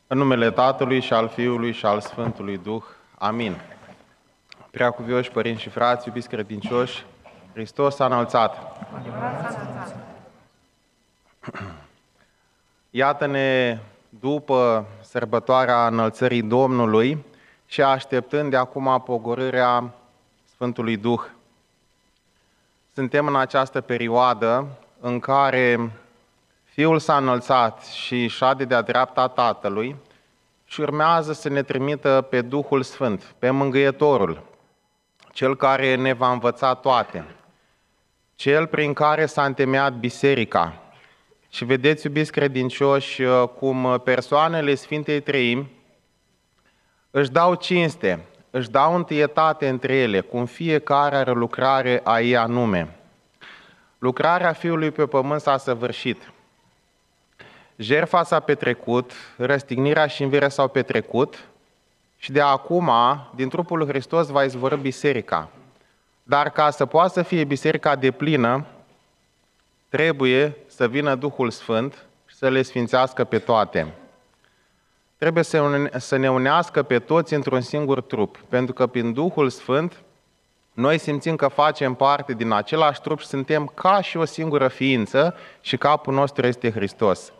În numele Tatălui și al Fiului și al Sfântului Duh. Amin. Preacuvioși părinți și frați, iubiți credincioși, Hristos a înălțat. Iată-ne după sărbătoarea înălțării Domnului și așteptând de acum pogorârea Sfântului Duh. Suntem în această perioadă în care Fiul s-a înălțat și șade de-a dreapta Tatălui și urmează să ne trimită pe Duhul Sfânt, pe Mângâietorul, Cel care ne va învăța toate, Cel prin care s-a întemeiat biserica. Și vedeți, iubiți credincioși, cum persoanele Sfintei Treimi își dau cinste, își dau întâietate între ele, cum fiecare are lucrare a ei anume. Lucrarea Fiului pe pământ s-a săvârșit. Jertfa s-a petrecut, răstignirea și învierea s-au petrecut și de acum, din trupul lui Hristos, va izvorî biserica. Dar ca să poată să fie biserica deplină, trebuie să vină Duhul Sfânt și să le sfințească pe toate. Trebuie să ne unească pe toți într-un singur trup, pentru că prin Duhul Sfânt noi simțim că facem parte din același trup și suntem ca și o singură ființă și capul nostru este Hristos.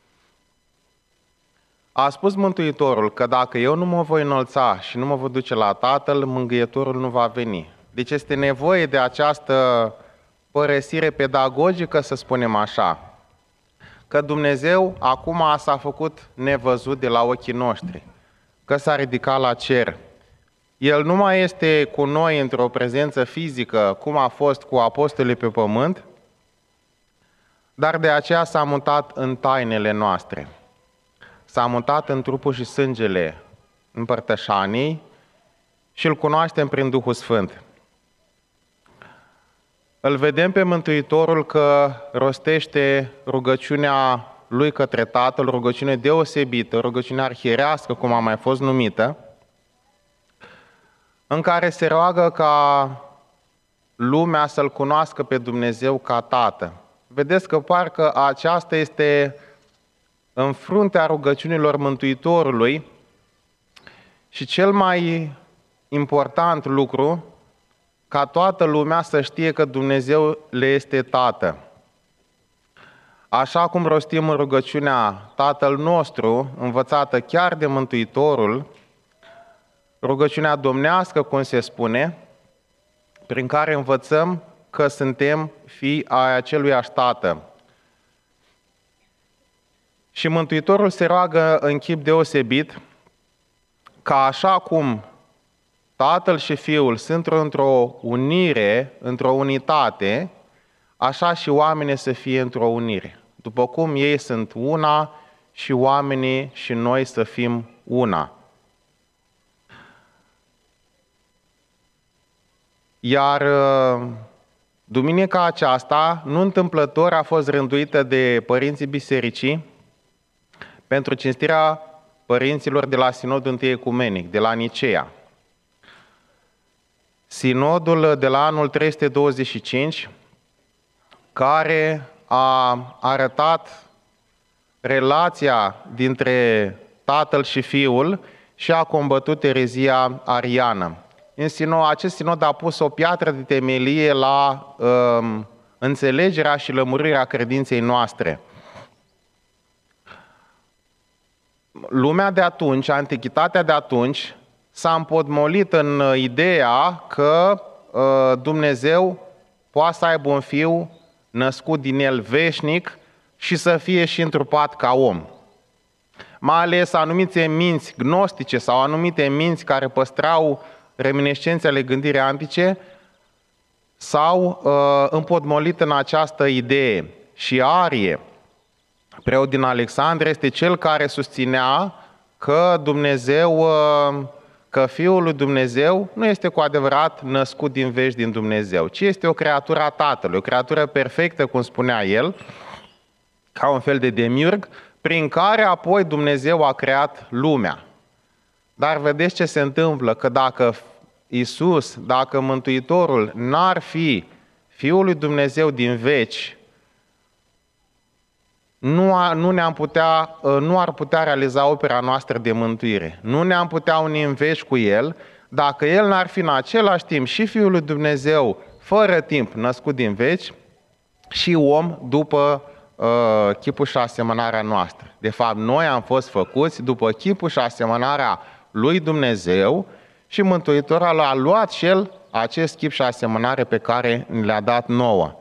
A spus Mântuitorul că dacă eu nu mă voi înălța și nu mă voi duce la Tatăl, Mângâietorul nu va veni. Deci este nevoie de această părăsire pedagogică, să spunem așa, că Dumnezeu acum s-a făcut nevăzut de la ochii noștri, că s-a ridicat la cer. El nu mai este cu noi într-o prezență fizică, cum a fost cu apostolii pe pământ, dar de aceea s-a mutat în tainele noastre. S-a mutat în trupul și sângele împărtășanii și îl cunoaștem prin Duhul Sfânt. Îl vedem pe Mântuitorul că rostește rugăciunea lui către Tatăl, rugăciune deosebită, rugăciune arhierească, cum a mai fost numită, în care se roagă ca lumea să-L cunoască pe Dumnezeu ca Tată. Vedeți că parcă aceasta este în fruntea rugăciunilor Mântuitorului și cel mai important lucru, ca toată lumea să știe că Dumnezeu le este Tată. Așa cum rostim în rugăciunea Tatăl nostru, învățată chiar de Mântuitorul, rugăciunea domnească, cum se spune, prin care învățăm că suntem fii ai aceluiași Tată. Și Mântuitorul se roagă în chip deosebit ca așa cum Tatăl și Fiul sunt într-o unire, într-o unitate, așa și oamenii să fie într-o unire. După cum ei sunt una și oamenii și noi să fim una. Iar duminica aceasta, nu întâmplător, a fost rânduită de părinții bisericii pentru cinstirea părinților de la Sinodul Întâi Ecumenic, de la Niceea. Sinodul de la anul 325, care a arătat relația dintre Tatăl și Fiul și a combătut erezia ariană. Acest sinod a pus o piatră de temelie la înțelegerea și lămurirea credinței noastre. Lumea de atunci, antichitatea de atunci, s-a împotmolit în ideea că Dumnezeu poate să aibă un fiu născut din el veșnic și să fie și întrupat ca om. Mai ales anumite minți gnostice sau anumite minți care păstrau reminiscențe ale gândirii antice s-au împotmolit în această idee. Și Arie, preot din Alexandria, este cel care susținea că Dumnezeu, că Fiul lui Dumnezeu nu este cu adevărat născut din vești din Dumnezeu, ci este o creatură a Tatălui, o creatură perfectă, cum spunea el, ca un fel de demiurg, prin care apoi Dumnezeu a creat lumea. Dar vedeți ce se întâmplă, că dacă Iisus, dacă Mântuitorul n-ar fi Fiul lui Dumnezeu din veci, nu ar putea realiza opera noastră de mântuire. Nu ne-am putea uni în veci cu El dacă El n-ar fi în același timp și Fiul lui Dumnezeu fără timp născut din veci și om după chipul și asemănarea noastră. De fapt, noi am fost făcuți după chipul și asemănarea lui Dumnezeu și Mântuitorul a luat și El acest chip și asemănare pe care ni le-a dat nouă.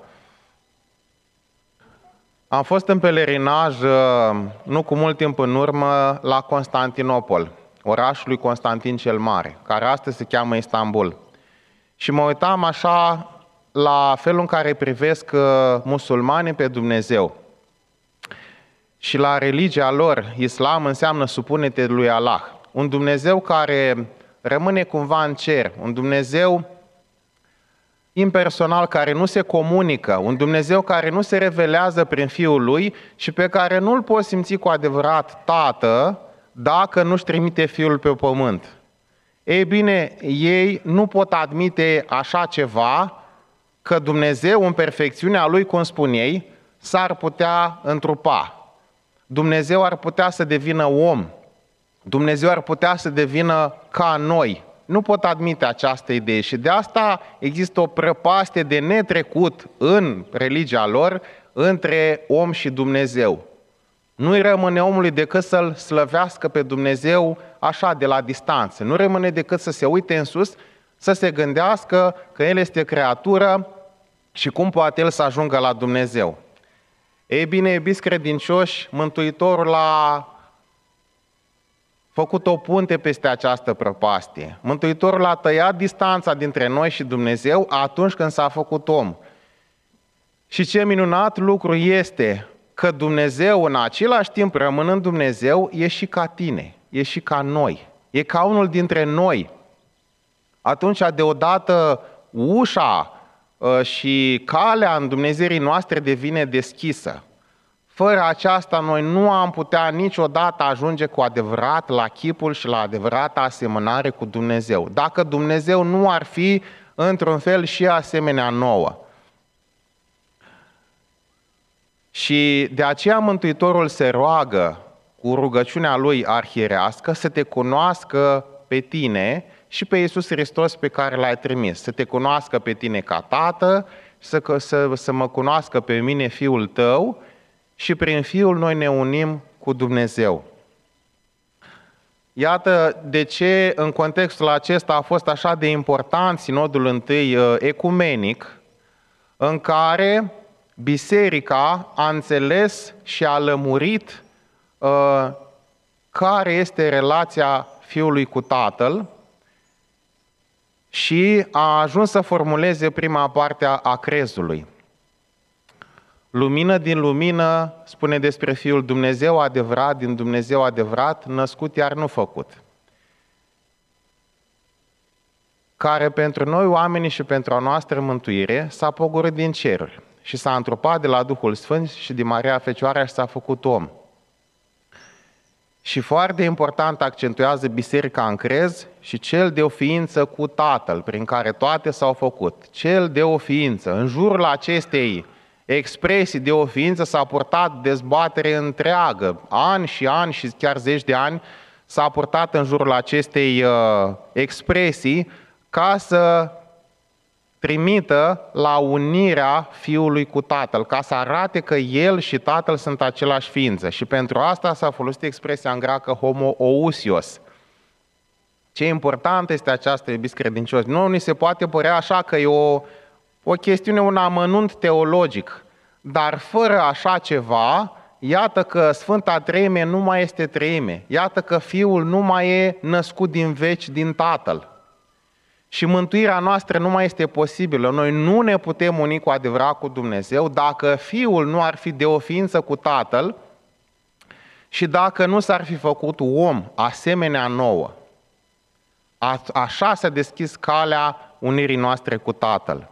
Am fost în pelerinaj, nu cu mult timp în urmă, la Constantinopol, orașul lui Constantin cel Mare, care astăzi se cheamă Istanbul. Și mă uitam așa la felul în care privesc musulmanii pe Dumnezeu. Și la religia lor, islam înseamnă supune-te lui Allah. Un Dumnezeu care rămâne cumva în cer, un Dumnezeu impersonal care nu se comunică, un Dumnezeu care nu se revelează prin Fiul Lui și pe care nu-L poți simți cu adevărat Tată dacă nu-și trimite Fiul pe pământ. Ei bine, ei nu pot admite așa ceva, că Dumnezeu în perfecțiunea Lui, cum spun ei, s-ar putea întrupa. Dumnezeu ar putea să devină om. Dumnezeu ar putea să devină ca noi. Nu pot admite această idee și de asta există o prăpastie de netrecut în religia lor între om și Dumnezeu. Nu-i rămâne omului decât să-L slăvească pe Dumnezeu așa de la distanță. Nu rămâne decât să se uite în sus, să se gândească că El este creatură și cum poate El să ajungă la Dumnezeu. Ei bine, iubiți credincioși, Mântuitorul a făcut o punte peste această prăpastie. Mântuitorul a tăiat distanța dintre noi și Dumnezeu atunci când s-a făcut om. Și ce minunat lucru este că Dumnezeu, în același timp rămânând Dumnezeu, e și ca tine, e și ca noi, e ca unul dintre noi. Atunci, deodată, ușa și calea în Dumnezeirii noastre devine deschisă. Fără aceasta, noi nu am putea niciodată ajunge cu adevărat la chipul și la adevărata asemănare cu Dumnezeu. Dacă Dumnezeu nu ar fi, într-un fel, și asemenea nouă. Și de aceea Mântuitorul se roagă cu rugăciunea Lui arhierească să te cunoască pe tine și pe Iisus Hristos pe care L-ai trimis. Să te cunoască pe tine ca Tată, să mă cunoască pe mine, Fiul Tău, și prin Fiul noi ne unim cu Dumnezeu. Iată de ce în contextul acesta a fost așa de important Sinodul I ecumenic, în care Biserica a înțeles și a lămurit care este relația Fiului cu Tatăl și a ajuns să formuleze prima parte a crezului. Lumină din lumină spune despre Fiul, Dumnezeu adevărat din Dumnezeu adevărat, născut iar nu făcut. Care pentru noi oamenii și pentru a noastră mântuire s-a pogorât din ceruri și s-a întrupat de la Duhul Sfânt și din Maria Fecioara și s-a făcut om. Și foarte important accentuează Biserica în crez și cel de o ființă cu Tatăl, prin care toate s-au făcut. Cel de o ființă. În jurul acestei expresii de o ființă s-a purtat dezbatere întreagă. Ani și ani și chiar zeci de ani s-a purtat în jurul acestei expresii ca să trimită la unirea Fiului cu Tatăl, ca să arate că El și Tatăl sunt același ființă. Și pentru asta s-a folosit expresia în greacă homoousios. Ce important este aceasta, iubiți credincioși. Nu ni se poate părea așa că e o chestiune, un amănunt teologic, dar fără așa ceva, iată că Sfânta Treime nu mai este treime, iată că Fiul nu mai e născut din veci din Tatăl. Și mântuirea noastră nu mai este posibilă. Noi nu ne putem uni cu adevărat cu Dumnezeu dacă Fiul nu ar fi de o ființă cu Tatăl și dacă nu s-ar fi făcut om asemenea nouă. Așa s-a deschis calea unirii noastre cu Tatăl.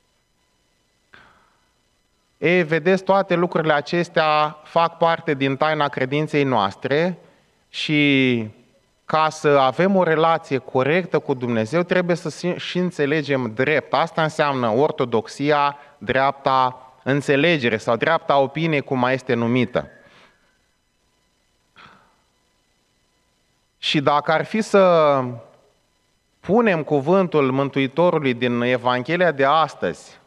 Ei, vedeți, toate lucrurile acestea fac parte din taina credinței noastre și ca să avem o relație corectă cu Dumnezeu, trebuie să și înțelegem drept. Asta înseamnă ortodoxia, dreapta înțelegere sau dreapta opinie, cum mai este numită. Și dacă ar fi să punem cuvântul Mântuitorului din Evanghelia de astăzi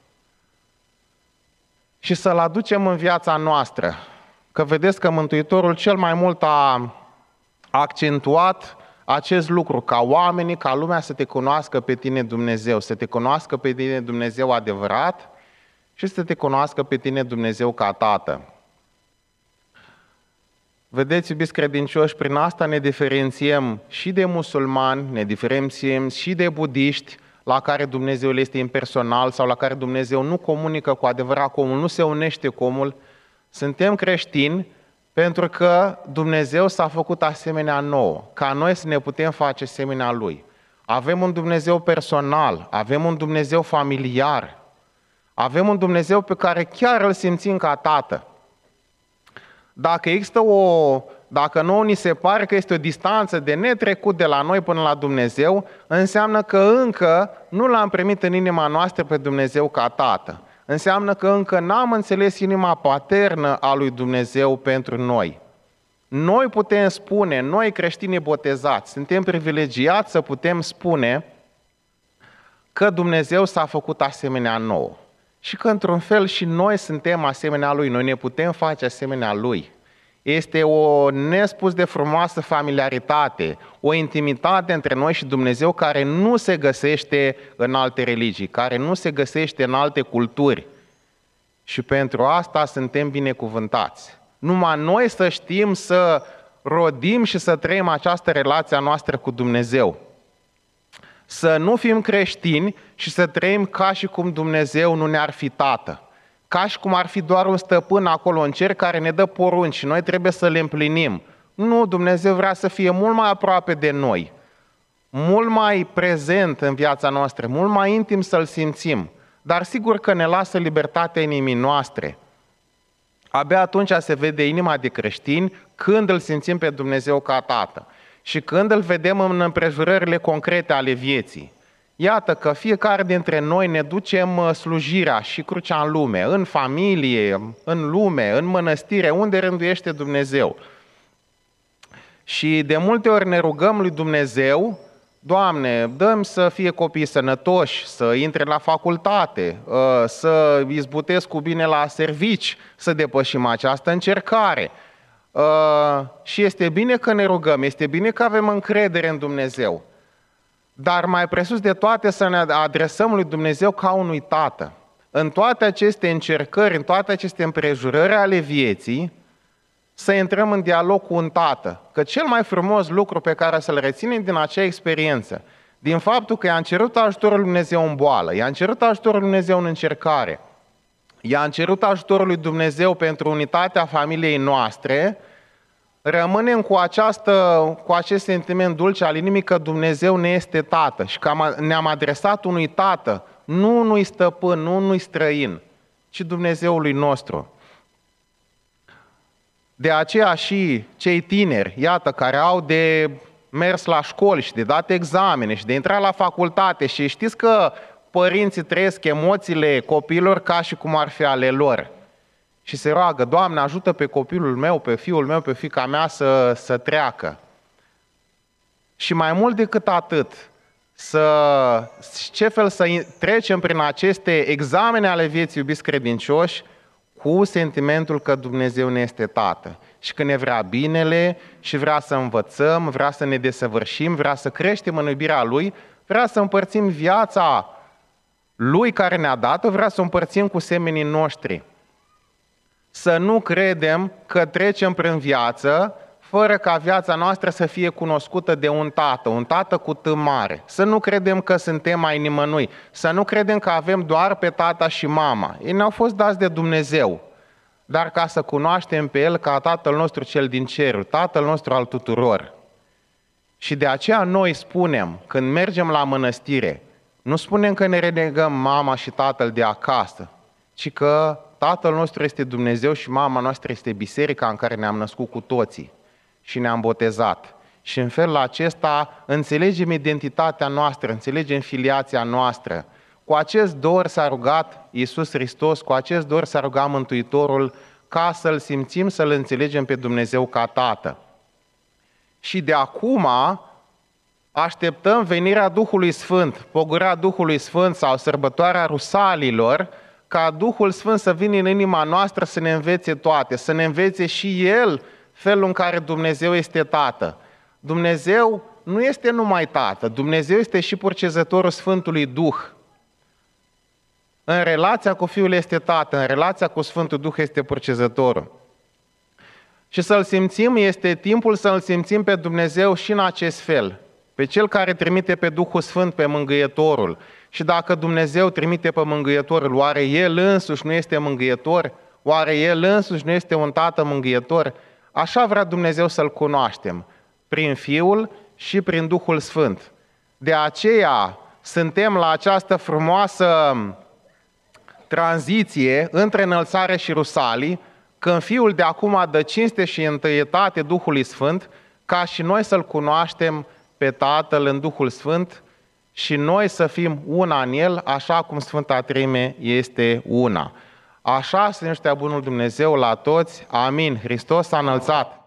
și să-l aducem în viața noastră, că vedeți că Mântuitorul cel mai mult a accentuat acest lucru, ca oamenii, ca lumea să te cunoască pe tine Dumnezeu, să te cunoască pe tine Dumnezeu adevărat și să te cunoască pe tine Dumnezeu ca Tată. Vedeți, iubiți credincioși, prin asta ne diferențiem și de musulmani, ne diferențiem și de budiști, la care Dumnezeu este impersonal sau la care Dumnezeu nu comunică cu adevărat cu omul, nu se unește cu omul. Suntem creștini pentru că Dumnezeu s-a făcut asemenea nouă, ca noi să ne putem face asemenea Lui. Avem un Dumnezeu personal, avem un Dumnezeu familiar, avem un Dumnezeu pe care chiar îl simțim ca Tată. Dacă nouă ni se pare că este o distanță de netrecut de la noi până la Dumnezeu, înseamnă că încă nu l-am primit în inima noastră pe Dumnezeu ca Tată. Înseamnă că încă n-am înțeles inima paternă a lui Dumnezeu pentru noi. Noi putem spune, noi creștini botezați, suntem privilegiați să putem spune că Dumnezeu s-a făcut asemenea nouă. Și că într-un fel și noi suntem asemenea Lui, noi ne putem face asemenea Lui. Este o nespus de frumoasă familiaritate, o intimitate între noi și Dumnezeu care nu se găsește în alte religii, care nu se găsește în alte culturi. Și pentru asta suntem binecuvântați. Numai noi să știm să rodim și să trăim această relație a noastră cu Dumnezeu. Să nu fim creștini și să trăim ca și cum Dumnezeu nu ne-ar fi Tată. Ca și cum ar fi doar un stăpân acolo în cer care ne dă porunci și noi trebuie să le împlinim. Nu, Dumnezeu vrea să fie mult mai aproape de noi, mult mai prezent în viața noastră, mult mai intim să-L simțim. Dar sigur că ne lasă libertatea inimii noastre. Abia atunci se vede inima de creștini când îl simțim pe Dumnezeu ca Tată și când îl vedem în împrejurările concrete ale vieții. Iată că fiecare dintre noi ne ducem slujirea și crucea în lume, în familie, în lume, în mănăstire, unde rânduiește Dumnezeu. Și de multe ori ne rugăm lui Dumnezeu: Doamne, dă-mi să fie copii sănătoși, să intre la facultate, să izbutesc cu bine la servici, să depășim această încercare. Și este bine că ne rugăm, este bine că avem încredere în Dumnezeu. Dar mai presus de toate să ne adresăm lui Dumnezeu ca unui Tată. În toate aceste încercări, în toate aceste împrejurări ale vieții, să intrăm în dialog cu un Tată. Că cel mai frumos lucru pe care să-l reținem din acea experiență, din faptul că i-am cerut ajutorul lui Dumnezeu în boală, i-am cerut ajutorul lui Dumnezeu în încercare, i-am cerut ajutorul lui Dumnezeu pentru unitatea familiei noastre, rămânem cu acest sentiment dulce al inimii că Dumnezeu ne este Tată și că ne-am adresat unui Tată, nu unui stăpân, nu unui străin, ci Dumnezeului nostru. De aceea și cei tineri, iată, care au de mers la școli și de dat examene și de intrat la facultate și știți că părinții trăiesc emoțiile copiilor ca și cum ar fi ale lor. Și se roagă: Doamne, ajută pe copilul meu, pe fiul meu, pe fiica mea să treacă. Și mai mult decât atât, ce fel să trecem prin aceste examene ale vieții, iubiți credincioși, cu sentimentul că Dumnezeu ne este Tată și că ne vrea binele și vrea să învățăm, vrea să ne desăvârșim, vrea să creștem în iubirea Lui, vrea să împărțim viața Lui care ne-a dat-o, vrea să o împărțim cu semenii noștri. Să nu credem că trecem prin viață fără ca viața noastră să fie cunoscută de un Tată cu T mare. Să nu credem că suntem ai nimănui, să nu credem că avem doar pe tata și mama. Ei ne-au fost dați de Dumnezeu, dar ca să cunoaștem pe El ca Tatăl nostru cel din cer, Tatăl nostru al tuturor. Și de aceea noi spunem, când mergem la mănăstire, nu spunem că ne renegăm mama și tatăl de acasă, ci că Tatăl nostru este Dumnezeu și mama noastră este biserica în care ne-am născut cu toții și ne-am botezat. Și în felul acesta înțelegem identitatea noastră, înțelegem filiația noastră. Cu acest dor s-a rugat Iisus Hristos, cu acest dor s-a rugat Mântuitorul ca să-L simțim, să-L înțelegem pe Dumnezeu ca Tată. și de acum așteptăm venirea Duhului Sfânt, pogorârea Duhului Sfânt sau sărbătoarea Rusalilor, ca Duhul Sfânt să vină în inima noastră să ne învețe toate, să ne învețe și El felul în care Dumnezeu este Tată. Dumnezeu nu este numai Tată, Dumnezeu este și purcezătorul Sfântului Duh. În relația cu Fiul este Tată, în relația cu Sfântul Duh este purcezătorul. Și să-L simțim, este timpul să-L simțim pe Dumnezeu și în acest fel, pe Cel care trimite pe Duhul Sfânt, pe Mângâietorul. Și dacă Dumnezeu trimite pe Mângâietorul, oare El însuși nu este mângâietor? Oare El însuși nu este un Tată mângâietor? Așa vrea Dumnezeu să-L cunoaștem, prin Fiul și prin Duhul Sfânt. De aceea suntem la această frumoasă tranziție între înălțare și rusalii, când Fiul de acum dă cinste și întâietate Duhului Sfânt, ca și noi să-L cunoaștem pe Tatăl în Duhul Sfânt și noi să fim una în El, așa cum Sfânta Treime este una. Așa să ne știa bunul Dumnezeu la toți. Amin. Hristos s-a înălțat.